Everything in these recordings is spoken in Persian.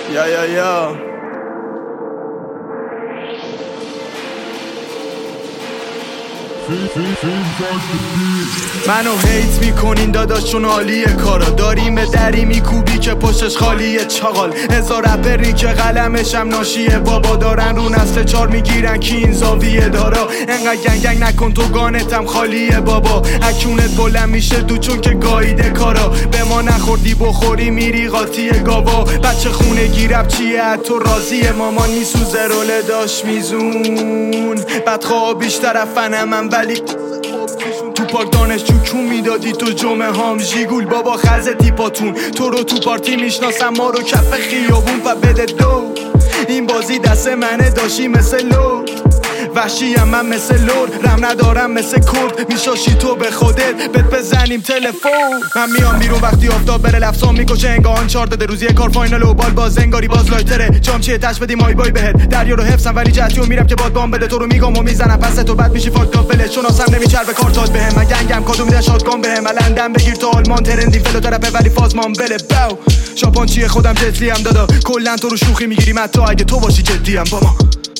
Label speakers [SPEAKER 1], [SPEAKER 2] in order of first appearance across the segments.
[SPEAKER 1] یا منو هیت میکنین داداش چون عالیه کارا داریم دری میکوبی که پشتش خالیه چاقال هزار رپری که قلمشم ناشیه بابا دارن رو نسل 4 میگیرن کی این زاویه دارا انقدر گنگ نکن تو گانتم خالیه بابا اکونت بلند میشه دو چون که گاییده کارا به ما نخوردی بخوری میری قاطی گاوا بچه خونه گیرب چیه تو راضیه مامان میسوزه روله داشت میزون بدخواه بیشتر فنمم ولی تو پاک دانشجو کون میدادی تو جمعه هام ژیگول بابا خز تیپاتون تو رو تو پارتی میشناسم ما رو کف خیابون و بده دو این بازی دست منه داشی مثل لو وحشیم من مثل لور رم ندارم مثل کرد میشاشی تو به خودت بهت بزنیم تلفن من میام بیرون وقتی آفتاب بره لفظام میکشه انگان 14 روزی کار فاینال و بال باز انگاری باز لایتره جام چیه تش بدیم آی بای بهت دریا رو حفظم ولی جهتی و میرم که باد بام بده تو رو میگم و میزنم پس تو بعد میشی فاکت اپ ولش چون آسم نمیچر به کارتات بهم من گنگم کادو میده شاتگان بهم لندن بگیر تو آلمان ترندی فلو طرفه ولی فازمان بله باو ژاپن چیه خودم جتلی هم دادا کلا تو رو شوخی میگیریم حتی اگه تو باشی جدی ام با ما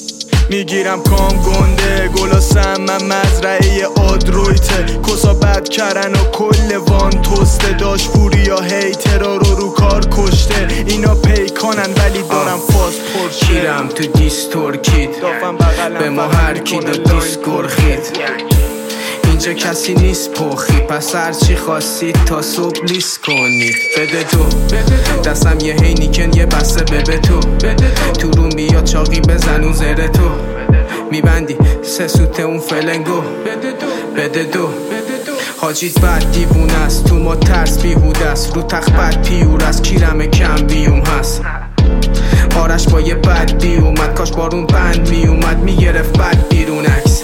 [SPEAKER 1] میگیرم کام گنده گلاسم من مزرعه آدرویته کسا بد کرن و کل وان توسته داشت پوری یا هیترا رو کار کشته اینا پیکانن ولی دارم پاسپورت
[SPEAKER 2] شیرم تو دیستورکید به ما هر کی دو دیسکورخید اینجا کسی نیست پخی پس هرچی خواستید تا صبح لیست کنید بده تو دستم یه هینیکن یه بسته بده تو روم بیا چاقی بزن اون زره تو میبندی 3 سوته اون فلنگو بده دو حاجیت بد دیوونه است تو ما ترس بیهوده است رو تخت بد پیور است کیرم کم بیوم هست آرش با یه بد بی اومد کاش بارون بند میومد میگرفت بد بیرون عکس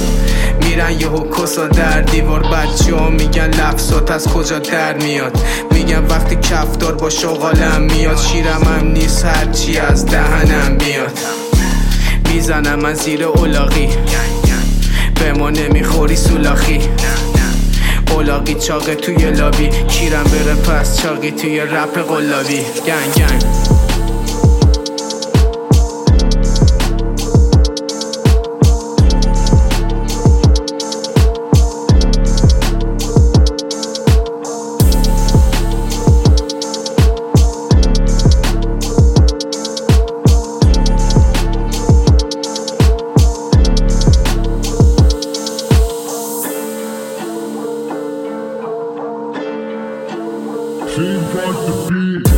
[SPEAKER 2] میرن یهو کسا در دیوار بچه ها میگن لفظات از کجا در میاد میگن وقتی کفتار با شغالم میاد شیرم هم نیست هرچی از دهنم میاد میزنم من زیر اولاغی به ما نمیخوری سولاخی اولاغی چاقه توی لابی کیرم بره پس چاقی توی رپ قلابی گنگ
[SPEAKER 3] Seems like the beat.